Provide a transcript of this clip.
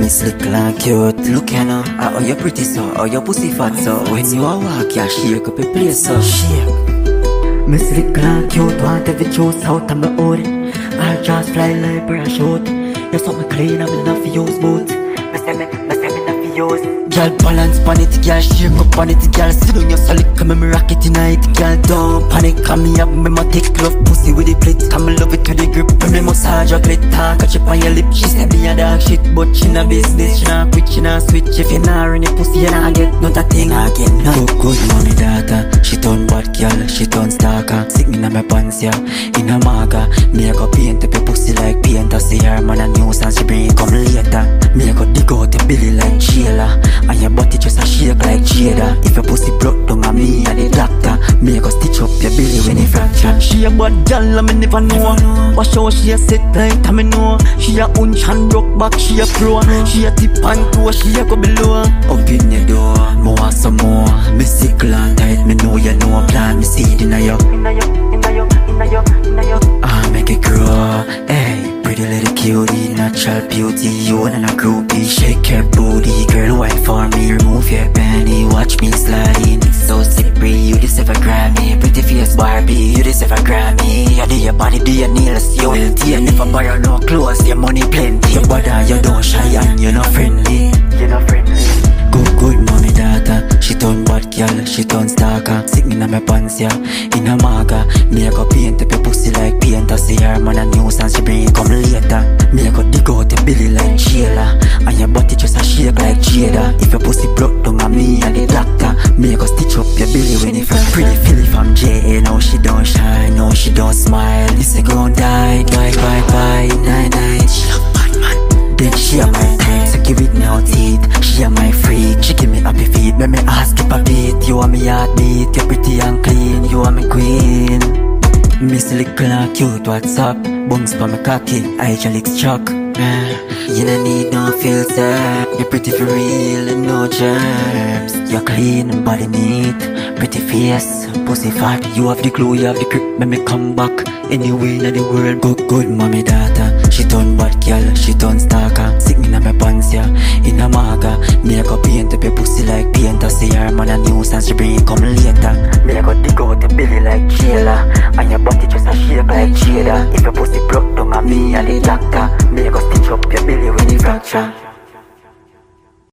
Miss Little and cute. Look you know, how you pretty so, how you pussy fat so. When you a walk, you shake up a place so. Shake. Miss Little and cute, want every choice out of my hood. I'll just fly like parachute. You're something clean, I'm enough for use boot. Me say me enough for use. Girl balance pan it, girl shake up on it, girl sit on your solid, come and me rock it tonight. Girl don't panic, come me up, me my take love pussy with the plate. Come and love it to the grip, when me massage your clit. Catch up on your lip, she say me a dog shit, but she na business, she na quit, she na switch. If you na run the pussy, you na get not a thing again. Good mommy daughter, she turn bad girl, she turn stalker. Sick me na my pants yeah, in a maga. Me a go paint up your pussy like painter. See her man a nuisance, she bring it come later. Me a go dig out your belly like Sheila. And your body just a shake like Jada. If your pussy broke down on me and the doctor, me go stitch up your belly when it fracture. She a bad gal, me never know. Watch how she a set like I me know. She a hunch and rock back, she a pro. She a tip and toe, she a go below. Up in your door, me want some more. Me sickle and tight, me know you know. Plant me seed in a yo. I make it grow, hey. Pretty little cutie, natural beauty. You and a groupie, shake your booty. Girl, wine for me, remove your panty. Watch me sliding, it's so slippery. You deserve a Grammy, pretty face Barbie. You deserve a Grammy. You do your body, do your nails, you healthy. You never borrow no clothes, your money plenty. Your body, you don't shy and you're not friendly. You're not friendly. Good mommy daughter, she turn bad girl, she turn stalker. Sick me na my pants yeah, in a maga. Me a go paint up your pussy like painter. See her man a nuisance, she bring it come later. Me a go dig out your belly like Sheila. And your body just a shake like Jada. If your pussy broke down on me and the doctor, me a go stitch up your belly when it from pretty Philly from J.A. Now she don't shine, now she don't smile. This a gon' die, night. She love bad man, then she a my type. So give it now teeth, she a my freak. She give me happy feet, make me ask skip a beat. You are me heartbeat, you're pretty and clean. You are my queen. Miss Little and cute, what's up? Bums for my cocky, hydraulics chuck. You don't need no filter. You're pretty for real and no germs. You're clean and body neat. Pretty face, pussy fat. You have the glue, you have the grip, make me come back. Anywhere in the world, good mommy daughter. She turn bad girl, she turn stalker. Sick me na my pants yeah, in a maga. Me a go paint up your pussy like painter. See her man a nuisance, she bring it come later. Me a go dig out your belly like Sheila. And your body just a shake like Jada. If your pussy broke down on me and the doctor, me a go stitch up your belly when it fracture.